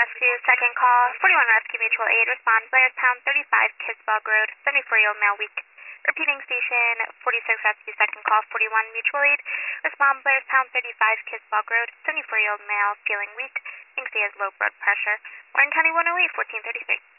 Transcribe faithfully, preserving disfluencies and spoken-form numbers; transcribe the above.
Rescue, second call, forty-one Rescue Mutual Aid, respond Blairstown, thirty-five Kisbog Road, seventy-four-year-old male weak. Repeating station, forty-six Rescue, second call, forty-one Mutual Aid, respond Blairstown, thirty-five Kisbog Road, seventy-four-year-old male feeling weak, thinks he has low blood pressure. Warren County one oh eight, fourteen thirty-three.